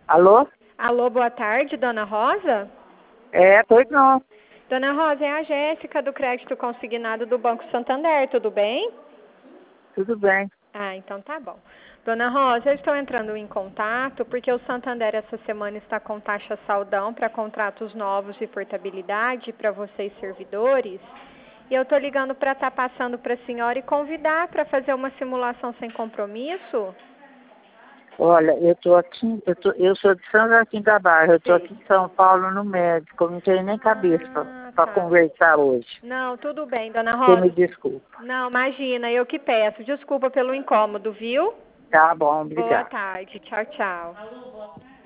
Alô? Alô, boa tarde, dona Rosa? Pois não. Dona Rosa, é a Jéssica do Crédito Consignado do Banco Santander, tudo bem? Tudo bem. Ah, então tá bom. Dona Rosa, eu estou entrando em contato porque o Santander essa semana está com taxa saldão para contratos novos de portabilidade para vocês servidores. E eu estou ligando para estar passando para a senhora e convidar para fazer uma simulação sem compromisso. Olha, eu sou de São Joaquim da Barra, eu estou aqui em São Paulo no médico, eu não tenho nem cabeça para Tá. conversar hoje. Não, tudo bem, dona Você me Rosa. desculpa. Não, imagina, eu que peço. Desculpa pelo incômodo, viu? Tá bom, Boa obrigado. tarde. Tchau, tchau.